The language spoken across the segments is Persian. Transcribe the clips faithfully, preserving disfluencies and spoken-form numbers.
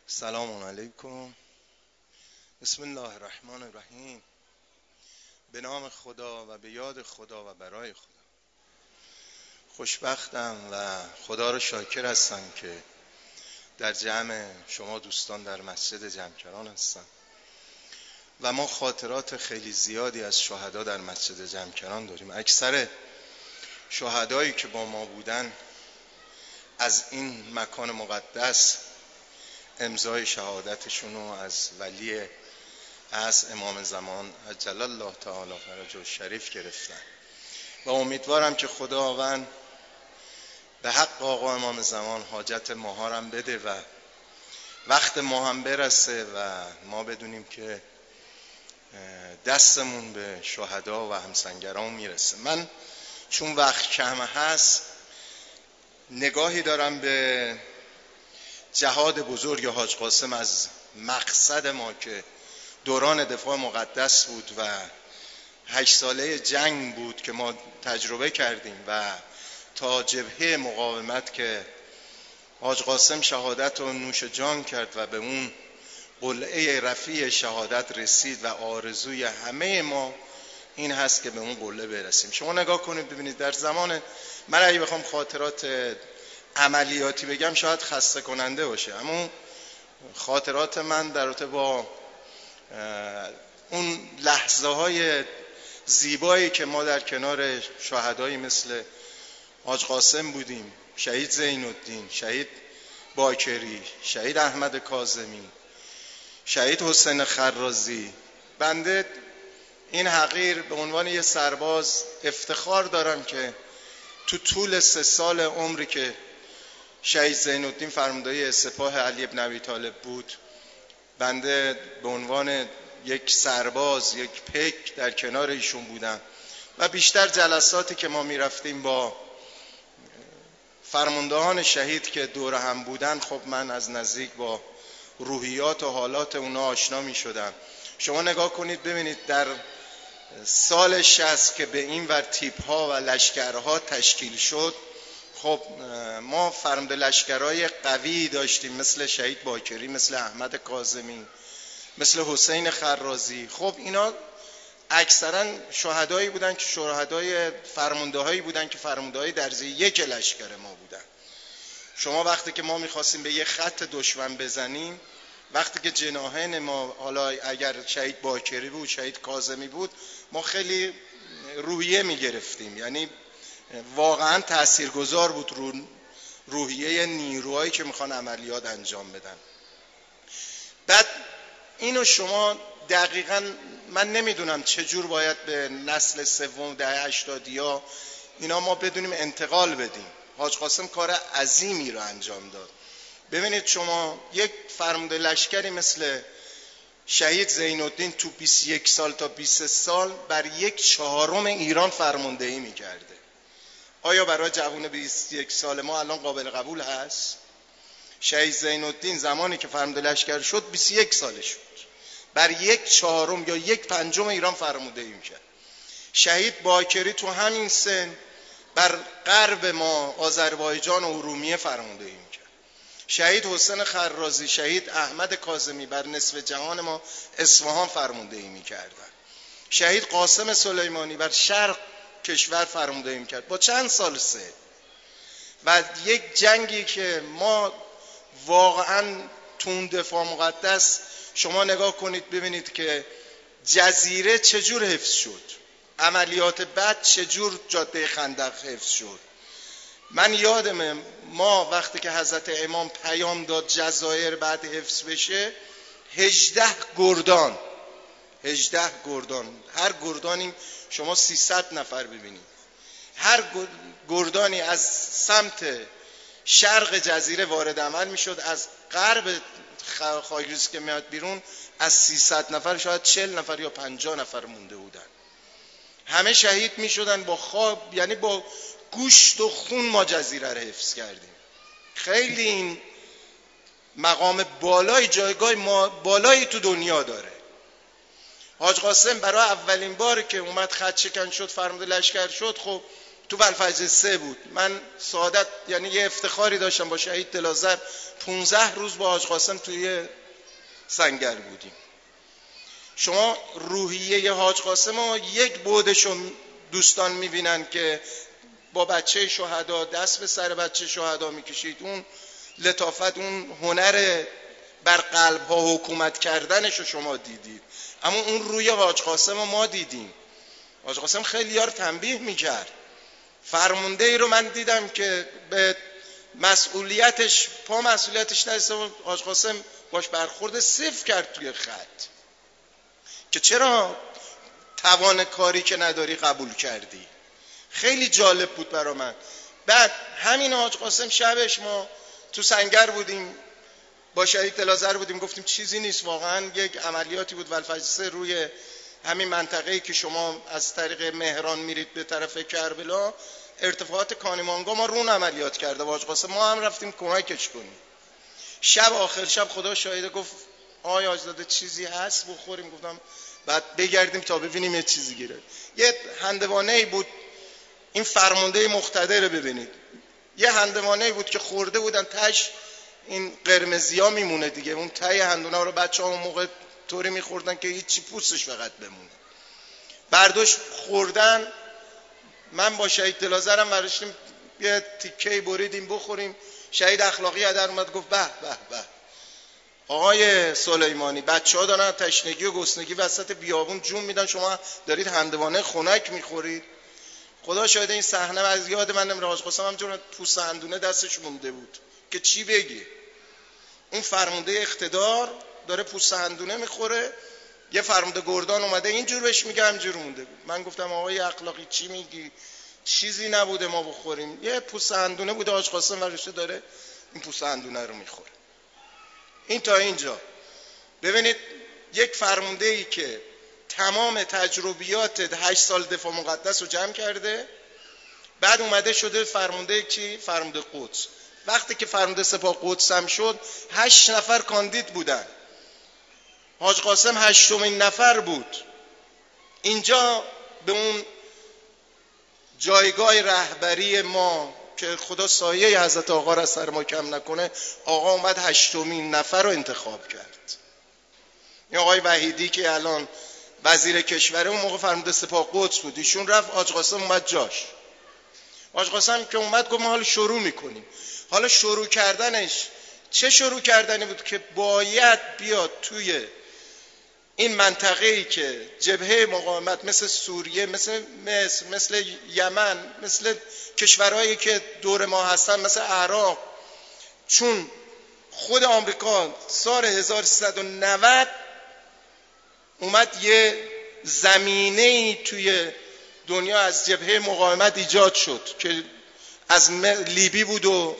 سلام علیکم. بسم الله الرحمن الرحیم. به نام خدا و به یاد خدا و برای خدا. خوشبختم و خدا رو شاکر هستم که در جمع شما دوستان در مسجد جمکران هستم و ما خاطرات خیلی زیادی از شهدا در مسجد جمکران داریم. اکثر شهدایی که با ما بودن از این مکان مقدس امضای شهادتشون رو از ولی از امام زمان عجل الله تعالی فرجه شریف گرفتن و امیدوارم که خداوند به حق آقا امام زمان حاجت ما هم بده و وقت ما هم برسه و ما بدونیم که دستمون به شهدا و همسنگران میرسه. من چون وقت کم هست نگاهی دارم به جهاد بزرگ حاج قاسم از مقصد ما که دوران دفاع مقدس بود و هشت ساله جنگ بود که ما تجربه کردیم و تا جبهه مقاومت که حاج قاسم شهادت رو نوش جان کرد و به اون قلعه رفیع شهادت رسید و آرزوی همه ما این هست که به اون قلعه برسیم. شما نگاه کنید ببینید در زمان من اگه بخوام خاطرات عملیاتی بگم شاید خسته کننده باشه، اما خاطرات من در رابطه با اون لحظه های زیبایی که ما در کنار شهدایی مثل حاج قاسم بودیم، شهید زین الدین، شهید باکری، شهید احمد کاظمی، شهید حسین خرازی. بنده این حقیر به عنوان یه سرباز افتخار دارم که تو طول سه سال عمری که شهید زین الدین فرماندهی سپاه علی بن ابی طالب بود، بنده به عنوان یک سرباز، یک پک در کنار ایشون بودم و بیشتر جلساتی که ما میرفتیم با فرماندهان شهید که دور هم بودن، خب من از نزدیک با روحیات و حالات اونا آشنا می شدم. شما نگاه کنید ببینید در سال شصت که به این ور تیپ ها و لشکرها تشکیل شد، خب ما فرمانده لشکرهای قوی داشتیم مثل شهید باکری، مثل احمد کاظمی، مثل حسین خرازی. خب اینا اکثرا شهدایی بودن که شهدای فرمانده هایی بودن که فرمانده های درجه یک لشکر ما بودن. شما وقتی که ما میخواستیم به یه خط دشمن بزنیم، وقتی که جناحین ما، حالا اگر شهید باکری بود، شهید کاظمی بود، ما خیلی روحیه میگرفتیم، یعنی واقعا تاثیرگذار بود رو روحیه نیروهایی که میخوان عملیات انجام بدن. بعد اینو شما دقیقاً من نمیدونم چجور باید به نسل سوم دهه هشتادی ها اینا ما بدونیم انتقال بدیم. حاج قاسم کار عظیمی رو انجام داد. ببینید شما یک فرمانده لشکری مثل شهید زین الدین تو بیست و یک سال تا بیست و سه سال بر یک چهارم ایران فرماندهی میکرده. آیا برای جوان بیست و یک سال ما الان قابل قبول هست؟ شهید زین الدین زمانی که فرمانده لشکر شد بیست و یک سالش بود، بر یک چهارم یا یک پنجم ایران فرماندهی میکرد. شهید باکری تو همین سن بر غرب ما آذربایجان و ارومیه فرماندهی میکرد. شهید حسین خرازی، شهید احمد کاظمی بر نصف جهان ما اصفهان فرماندهی میکردن. شهید قاسم سلیمانی بر شرق کشور فرماندهی میکرد با چند سال سن. و یک جنگی که ما واقعا تون دفاع مقدس، شما نگاه کنید ببینید که جزیره چجور حفظ شد، عملیات بعد چجور جاده خندق حفظ شد. من یادمه ما وقتی که حضرت امام پیام داد جزایر بعد حفظ بشه، هجده گردان هجده گردان هر گردانی شما سیصد نفر ببینید، هر گردانی از سمت شرق جزیره وارد عمل میشد، از غرب خاکریز که میاد بیرون از سیصد نفر شاید چهل نفر یا پنجاه نفر مونده بودن. همه شهید میشدن با خواب، یعنی با گوشت و خون ما جزیره رو حفظ کردیم. خیلی این مقام بالای، جایگاه بالایی تو دنیا داره. حاج قاسم برای اولین بار که اومد خط شکن شد، فرمانده لشکر شد، خب تو بلفجر سه بود. من سعادت یعنی یه افتخاری داشتم با شهید دلازر پونزده روز با حاج قاسم توی سنگر بودیم. شما روحیه حاج قاسم رو یک بعدشو دوستان میبینن که با بچه شهدا دست به سر بچه شهدا میکشید، اون لطافت، اون هنر بر قلب ها حکومت کردنشو شما دیدید، اما اون روی حاج قاسم رو ما دیدیم. حاج قاسم خیلی یار تنبیه میکرد. فرمانده ای رو من دیدم که به مسئولیتش پا مسئولیتش نرسید، حاج قاسم باش برخورد صفر کرد توی خط که چرا توان کاری که نداری قبول کردی. خیلی جالب بود برا من. بعد همین حاج قاسم شبش ما تو سنگر بودیم با شهید دلازر بودیم، گفتیم چیزی نیست، واقعا یک عملیاتی بود ولفجر روی همین منطقه‌ای که شما از طریق مهران میرید به طرف کربلا، ارتفاعات کانیمانگا ما رون عملیات کرده حاج قاسم، ما هم رفتیم کمکش کنیم. شب آخر شب خدا شاهده گفت آقای حاجزاده چیزی هست بخوریم؟ گفتم بعد بگردیم تا ببینیم یه چیزی گیره. یه هندوانه‌ای بود، این فرمانده مقتدر رو ببینید، یه هندوانه‌ای بود که خورده بودن تاش این قرمزیا میمونه دیگه، اون تای هندونه رو بچه‌ها اون موقع طوری میخوردن که هیچی پوستش فقط بمونه. برداشت خوردن. من با شهید دلازرم ورشتیم یه تیکه‌ای بریدیم بخوریم. شهید اخلاقی در اومد گفت به به به آقای سلیمانی، بچه‌ها دارن تشنگی و گسنگی وسط بیابون جون میدن، شما دارید هندوانه خنک میخورید. خدا شاهد این صحنه از یاد من نمیره. حاج قاسم همینجور پوست هندونه دستش مونده بود که چی بگی. اون فرمانده اقتدار داره پوست هندونه میخوره، یه فرمانده گردان اومده اینجور بهش میگه، همینجور مونده بود. من گفتم آقای اخلاقی چی میگی؟ چیزی نبوده ما بخوریم، یه پوست هندونه بوده، حاج قاسم ورشته داره این پوست هندونه رو میخوره. این تا اینجا. ببینید یک فرمانده ای که تمام تجربیات هشت سال دفاع مقدس رو جمع کرده، بعد اومده شده فرمانده چی؟ فرمانده قدس. وقتی که فرمانده سپاه قدس هم شد هشت نفر کاندید بودن، حاج قاسم هشتمین نفر بود. اینجا به اون جایگاه رهبری ما که خدا سایه حضرت آقا را سر ما کم نکنه، آقا اومد هشتمین نفر رو انتخاب کرد. این آقای وحیدی که الان وزیر کشوره اون موقع فرمانده سپاه قدس بود، ایشون رفت، حاج قاسم اومد جاش. حاج قاسم که اومد گفت ما حالا شروع میکنیم. حالا شروع کردنش چه شروع کردنی بود که باید بیاد توی این منطقه‌ای که جبهه مقاومت مثل سوریه، مثل مصر، مثل یمن، مثل کشورهایی که دور ما هستن، مثل عراق، چون خود آمریکا سال هزار و سیصد و نود اومد یه زمینه‌ای توی دنیا از جبهه مقاومت ایجاد شد که از لیبی بود و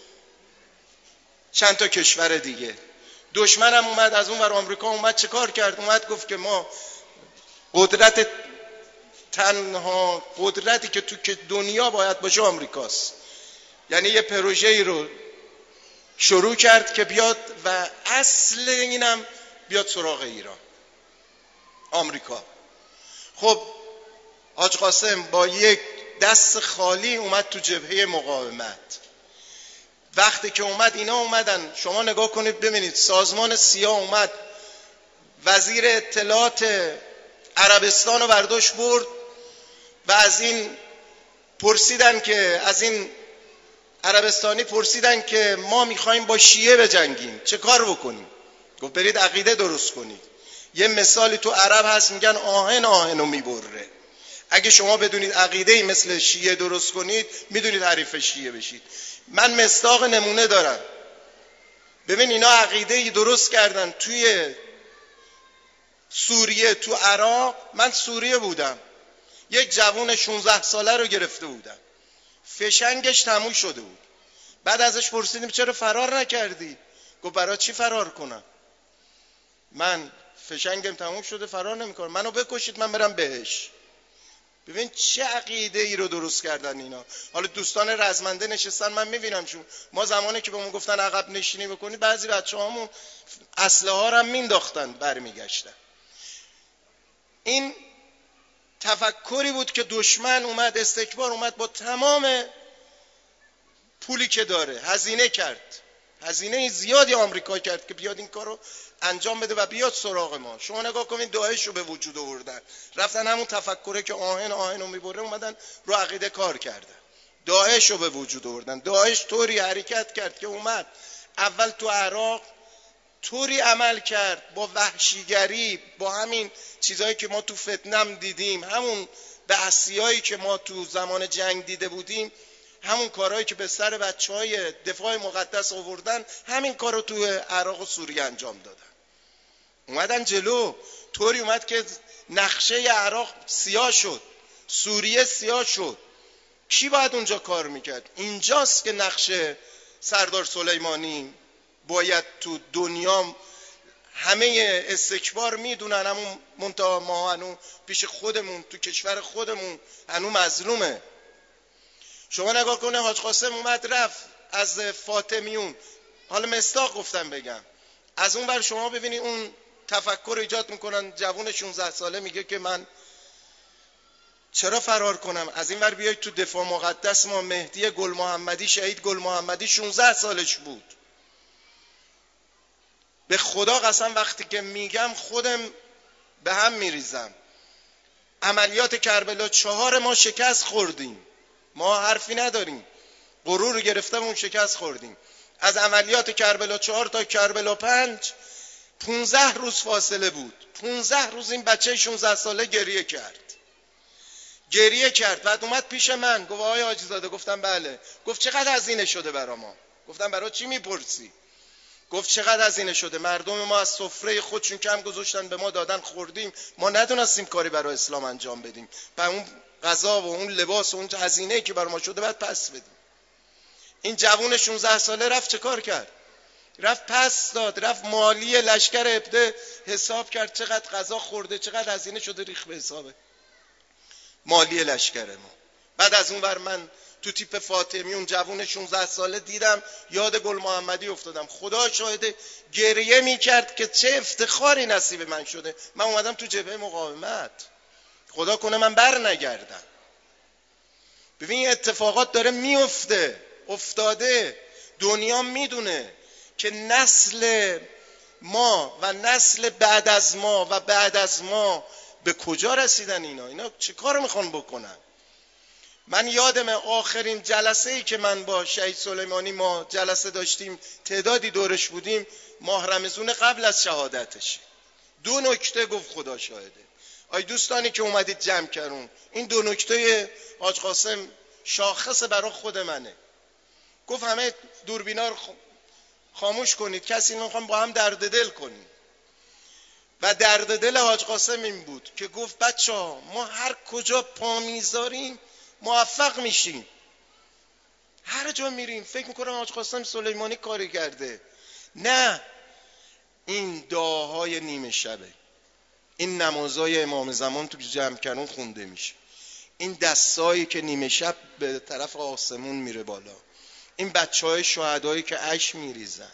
چند تا کشور دیگه. دشمن هم اومد از اون ور، آمریکا اومد چه کار کرد؟ اومد گفت که ما قدرت تنها قدرتی که تو دنیا باید باشه آمریکاست. یعنی یه پروژه‌ای رو شروع کرد که بیاد و اصل اینم بیاد سراغ ایران، آمریکا. خب حاج قاسم با یک دست خالی اومد تو جبهه مقاومت. وقتی که اومد اینا اومدن، شما نگاه کنید ببینید، سازمان سیاه اومد، وزیر اطلاعات عربستان رو برداشت برد و از این پرسیدن که از این عربستانی پرسیدن که ما میخوایم با شیعه بجنگیم، چه کار بکنیم؟ گفت برید عقیده درست کنید. یه مثالی تو عرب هست میگن آهن آهنو میبره. اگه شما بدونید عقیده‌ای مثل شیعه درست کنید، میدونید حریف شیعه بشید. من مصداق نمونه دارم. ببین اینا عقیده‌ای درست کردن توی سوریه، تو عراق. من سوریه بودم، یک جوان شانزده ساله رو گرفته بودن، فشنگش تموم شده بود. بعد ازش پرسیدیم چرا فرار نکردی؟ گفت برای چی فرار کنم؟ من فشنگم تموم شده، فرار نمیکنم، منو بکشید من برم بهش. ببین چه عقیده ای رو درست کردن اینا. حالا دوستان رزمنده نشستن، من میبینم چون ما زمانی که بهمون گفتن عقب نشینی بکنید، بعضی بچه‌هامون اسلحه ها رو هم مینداختن برمیگشتن. این تفکری بود که دشمن اومد، استکبار اومد، با تمام پولی که داره هزینه کرد، هزینه زیادی آمریکا کرد که بیاد این کارو انجام بده و بیاد سراغ ما. شما نگاه کنید داعش رو به وجود آوردن، رفتن همون تفکره که آهن آهن رو میبره اومدن رو عقیده کار کردن، داعش رو به وجود آوردن. داعش طوری حرکت کرد که اومد اول تو عراق طوری عمل کرد با وحشیگری، با همین چیزهایی که ما تو فتنم دیدیم، همون بحثیایی که ما تو زمان جنگ دیده بودیم، همون کارهایی که به سر بچهای دفاع مقدس آوردن، همین کارو تو عراق و سوریه انجام دادن. اومدن جلو، طوری اومد که نقشه عراق سیاه شد، سوریه سیاه شد. کی باید اونجا کار میکرد؟ اینجاست که نقشه سردار سلیمانی باید تو دنیا همه استکبار میدونن، همون منتها ما هنو پیش خودمون تو کشور خودمون هنو مظلومه. شما نگاه کنه حاج قاسم اومد رفت از فاطمیون، حالا مصداق گفتم بگم، از اون بر شما ببینید اون تفکر ایجاد میکنن، جوون شانزده ساله میگه که من چرا فرار کنم، از این ور بیاید تو دفاع مقدس ما مهدی گل محمدی، شهید گل محمدی شانزده سالش بود. به خدا قسم وقتی که میگم خودم به هم میریزم. عملیات کربلا چهار ما شکست خوردیم، ما حرفی نداریم، غرور رو گرفتمون شکست خوردیم. از عملیات کربلا چهار تا کربلا پنج پونزده روز فاصله بود. پونزده روز این بچه شانزده ساله گریه کرد، گریه کرد. بعد اومد پیش من گفت آقای حاجی زاده، گفتم بله. گفت چقدر هزینه شده برا ما؟ گفتم برا چی میپرسی؟ گفت چقدر هزینه شده، مردم ما از سفره خودشون کم گذاشتن به ما دادن خوردیم، ما ندونستیم کاری برای اسلام انجام بدیم، و اون غذا و اون لباس و اون هزینه‌ای که برای ما شده بعد پس بدیم. این جوون شانزده ساله رفت چه کار کرد؟ رفت پس داد، رفت مالی لشکر ابده حساب کرد، چقدر غذا خورده، چقدر هزینه شده، ریخ به حساب مالی لشکر ما. بعد از اون ور من تو تیپ فاطمی اون جوون شانزده ساله دیدم، یاد گل محمدی افتادم. خدا شاهده گریه میکرد که چه افتخاری نصیب من شده، من اومدم تو جبهه مقاومت، خدا کنه من بر نگردم. ببین اتفاقات داره میفته، افتاده، دنیا میدونه که نسل ما و نسل بعد از ما و بعد از ما به کجا رسیدن. اینا اینا چه کار میخوان بکنن؟ من یادم آخرین جلسه ای که من با شهید سلیمانی ما جلسه داشتیم، تعدادی دورش بودیم، ماه رمضان قبل از شهادتش، دو نکته گفت خدا شاهده. آی دوستانی که اومدید جمع کردون، این دو نکته حاج قاسم شاخص برای خود منه. گفت همه دوربینا رو خاموش کنید، کسی نمیخوام با هم درد دل کنیم. و درد دل حاج قاسم این بود که گفت بچه ها ما هر کجا پا میذاریم موفق میشیم، هر جا میریم فکر میکنم حاج قاسم سلیمانی کاری کرده. نه، این دعاهای نیمه شبه، این نمازهای امام زمان تو جمع کردن خونده میشه، این دستایی که نیمه شب به طرف آسمون میره بالا، این بچه های شهدایی که اشک میریزن،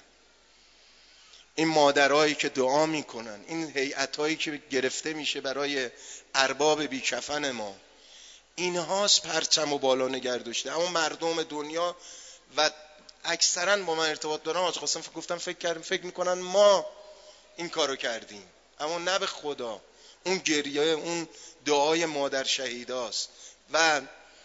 این مادرهایی که دعا میکنن، این هیئتایی که گرفته میشه برای ارباب بیکفن ما، اینهاست پرچم و بالا نگه داشته. اما مردم دنیا و اکثرا با من ارتباط دارن، حاج قاسم گفتم فکر کردم فکر میکنن ما این کارو کردیم، اما نه به خدا. اون گریه، اون دعای مادر شهیداست. و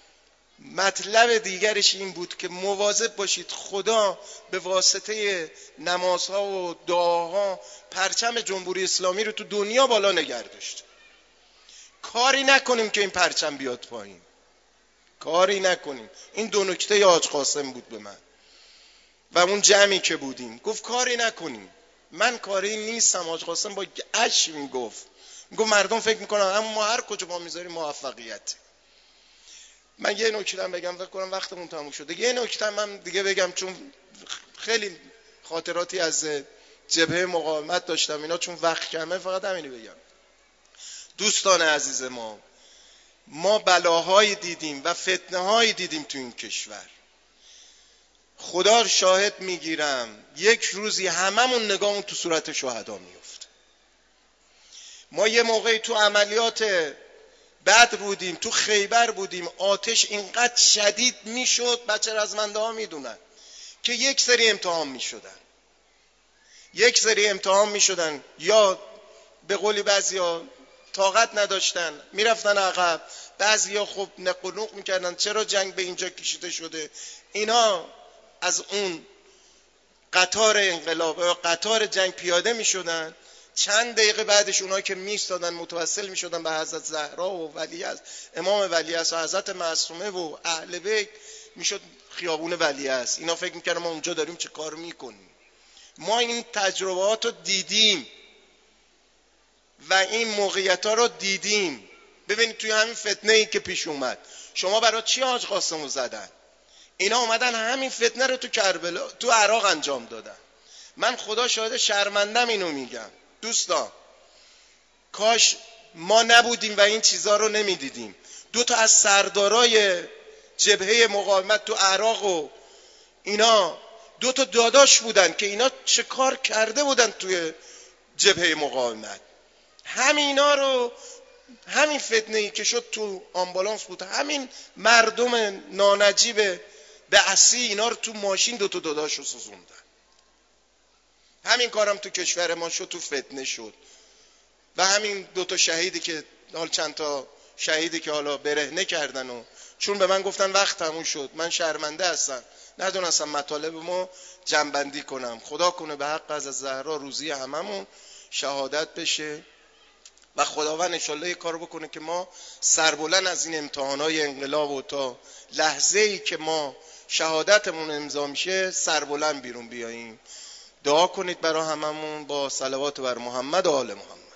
مطلب دیگرش این بود که مواظب باشید خدا به واسطه نمازها و دعاها پرچم جمهوری اسلامی رو تو دنیا بالا نگه داشته. کاری نکنیم که این پرچم بیاد پایین، کاری نکنیم. این دو نکته حاج قاسم بود به من و اون جمعی که بودیم. گفت کاری نکنیم. من کاری نیستم. حاج قاسم با اشک میگفت، میگفت مردم فکر میکنن اما ما هر کجا ما میذاریم موفقیت. من یه نکته بگم، فکر کنم وقتمون تموم شده. یه نکته من دیگه بگم، چون خیلی خاطراتی از جبهه مقاومت داشتم اینا، چون وقت کمه فقط همینی بگم. دوستان عزیز ما، ما بلاهایی دیدیم و فتنه هایی دیدیم تو این کشور. خدا رو شاهد میگیرم یک روزی هممون نگاهمون تو صورت شهدا میفت. ما یه موقعی تو عملیات بعد بودیم، تو خیبر بودیم، آتش اینقدر شدید میشد، بچه رزمنده ها میدونن که یک سری امتحان میشدن یک سری امتحان میشدن یا به قولی بعضیا طاقت نداشتن میرفتن عقب، بعضیا خب نق و نوق میکردن چرا جنگ به اینجا کشیده شده. اینا از اون قطار انقلاب یا قطار جنگ پیاده میشدن، چند دقیقه بعدش اونایی که میستادن متوسل میشدن به حضرت زهرا و ولیعصر، امام ولیعصر و حضرت معصومه و اهل بیت، میشد خیابون ولیعصر. اینا فکر میکردن ما اونجا داریم چه کار میکنیم. ما این تجربات رو دیدیم و این موقعیت ها رو دیدیم. ببینید توی همین فتنه ای که پیش اومد، شما برای چی حاج قاسم رو زدن؟ اینا اومدن همین فتنه رو تو کربلا تو عراق انجام دادن. من خدا شاهد شرمندم اینو میگم دوستان، کاش ما نبودیم و این چیزها رو نمیدیدیم. دو تا از سردارای جبهه مقاومت تو عراق و اینا دو تا داداش بودن که اینا چه کار کرده بودن توی جبهه مقاومت. همینا رو، همین فتنه ای که شد تو آمبولانس بود، همین مردم نانجیب بعثی اینا رو تو ماشین دو تا داداش رو سوزوندن. همین کارم تو کشور ما شد، تو فتنه شد. و همین دو تا شهیدی که حال چند تا شهیدی که حالا برهنه کردن و چون به من گفتن وقت تموم شد، من شرمنده هستم ندونستم مطالب ما جنبندی کنم. خدا کنه به حق از زهرا روزی هممون شهادت بشه و خداوند انشالله یه کار بکنه که ما سربلند از این امتحانای انقلاب و تا لحظه ای که ما شهادتمون امضا میشه سربلند بیرون بیاییم. دعا کنید برای هممون با صلوات بر محمد و آل محمد.